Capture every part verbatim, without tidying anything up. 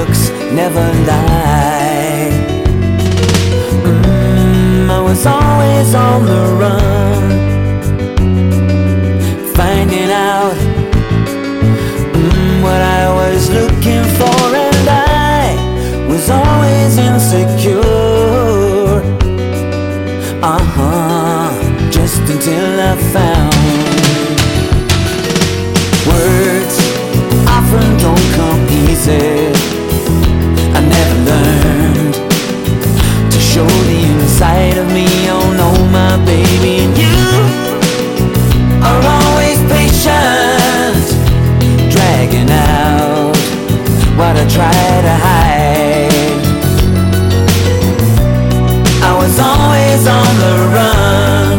looks never lie. mm, I was always on the run, finding out mm, what I was looking for, and I was always insecure. Uh-huh, just until I found words often don't come easy. I never learned to show the inside of me. Oh no, my baby, and you are always patient, dragging out what I try to hide. I was always on the run,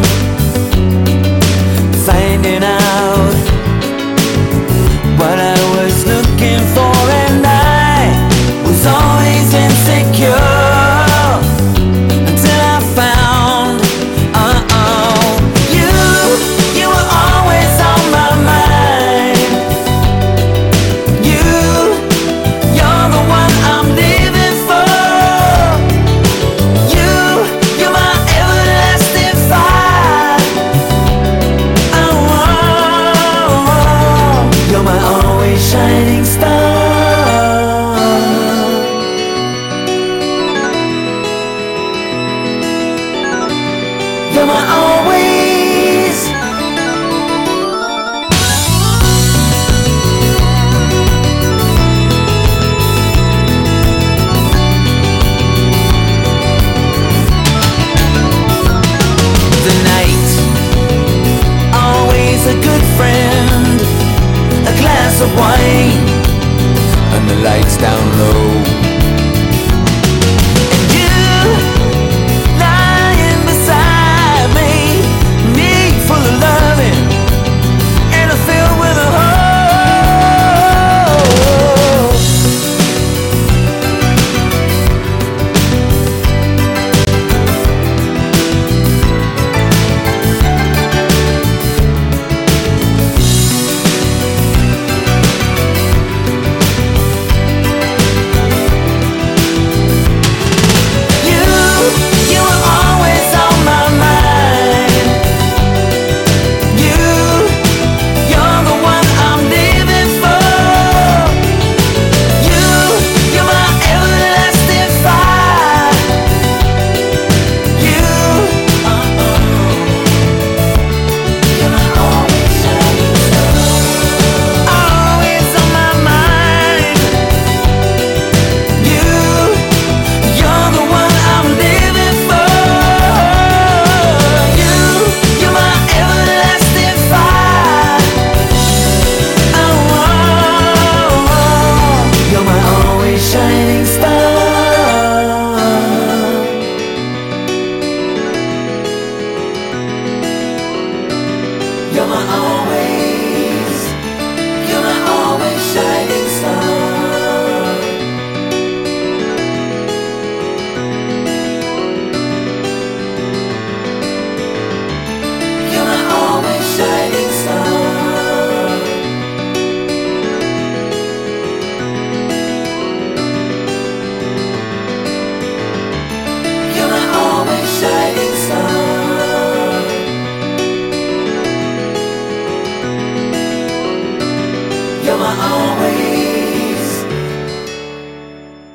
finding out what I was looking for, and I was always insecure until I found, uh-oh, you, you were always on my mind. You, you're the one I'm living for. You, you're my everlasting fire. Oh, oh, oh, you're my always shining star. You're my always. The night, always a good friend, a glass of wine, and the lights down low.